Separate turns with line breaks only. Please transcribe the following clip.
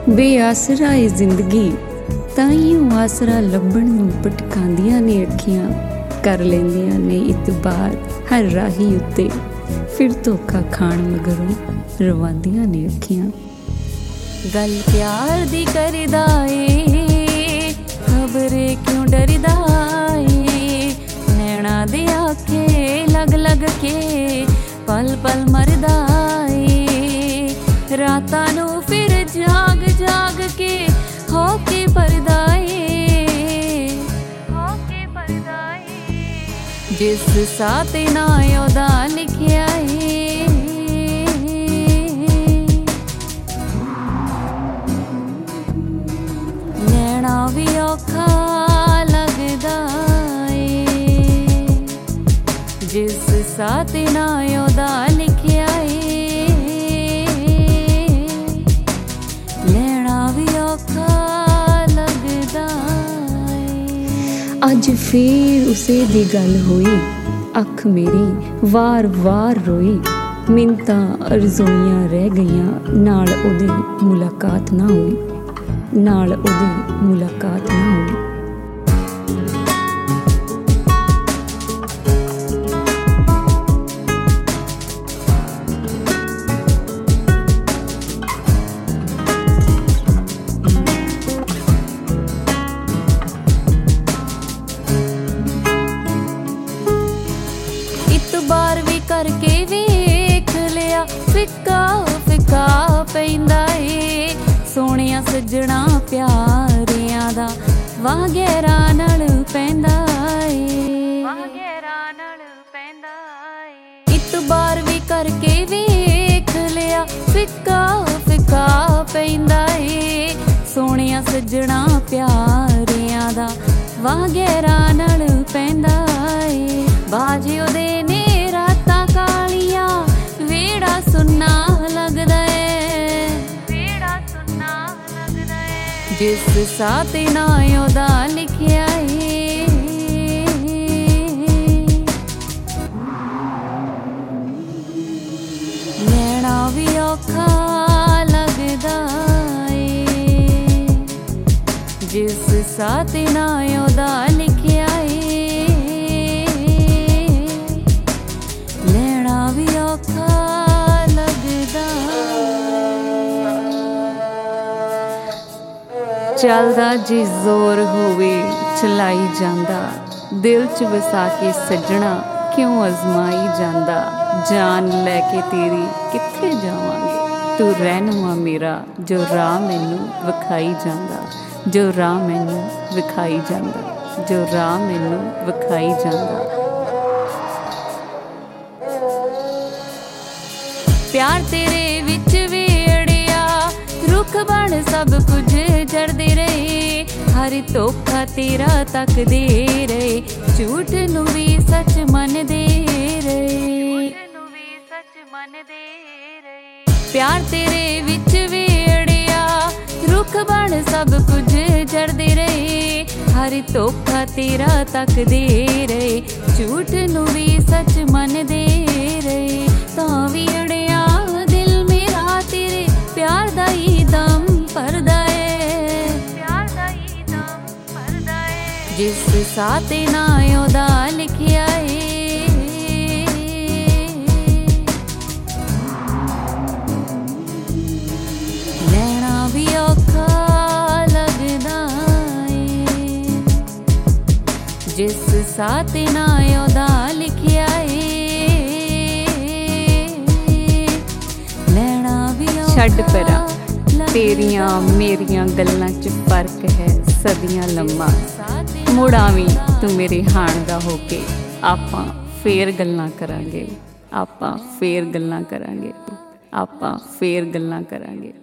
बेआसरा ए जिंदगी ताइयों आसरा लभण नूं भटकांदियां ने अखियां, कर लैंदियां ने इतबार हर राही उत्ते, फिर धोखा खाण मगरों रवांदियां ने अखियां। गल प्यार दी करदा ए खबरे क्यों डरदा ए, नैना दे आखे लग लग के पल पल मरदा ए, रातां नूं फिर जाग जाग के होके परदाए, जिस साथ ना ओदा लिखिया है, नैना भी औखा लगदा है, जिस साथ ना ओदा लिखिया है, अज फिर उसे दी गल होई, अख मेरी वार वार रोई, मिन्नतां अरज़ोइयां रह गईयां, नाल ओदी मुलाकात ना हुई, नाल ओदी मुलाकात ना हुई। बार भी करके वेख लिया, फिक्का फिक्का पैंदा ए, सोहणिया सज्जणा प्यारियां दा वाह गहरा नाल पैंदा ए, इत बार भी करके वेख लिया, फिक्का फिक्का पैंदा ए, सोहणिया सज्जणा प्यारियां दा वाह गहरा नाल पैंदा ए, बाजी ओदे ने रातां कालियां वेड़ा सुन्ना लगदा है, जिस साथ ना ओदा लिखिया है, नैना भी औखा लगदा है, जिस साथ ना ओदा लिखिया है, भी औखा लगदा। चलदा जी जोर होवे चलाई जांदा, दिल च वसा के सजना क्यों अजमाई जांदा, जान लैके तेरी कित्थे जावांगे, तू रहनुमा मेरा जो राह मैनू विखाई जांदा, जो राह मैनू विखाई जांदा, जो राह मैनू विखाई जांदा। प्यार तेरे विच वेड़िया रुख बन सब कुछ जड़दे रहे, हर धोखा तेरा तकदे रहे, झूठ नूं भी सच मनदे रहे, प्यार तेरे विच वेड़िया रुख बन सब कुछ जड़दे रहे, हर धोखा तेरा तकदे रहे, झूठ नूं भी सच मनदे रहे, तां भी अड़िया दिल मेरा तेरे प्यार दा ही दम भरदा है, जिस साथ ना ओदा लिखिया है, नैना भी औखा लगदा है, जिस साथ ना ओदा लिखिया है, छड्ड परा तेरियां मेरियां गल्लां च फर्क है सदियां लम्मा, मुड़ आवीं तू मेरे हाण दा होके, आपां फेर गल्लां करांगे, आपां फेर गल्लां करांगे, आपां फेर गल्लां करांगे।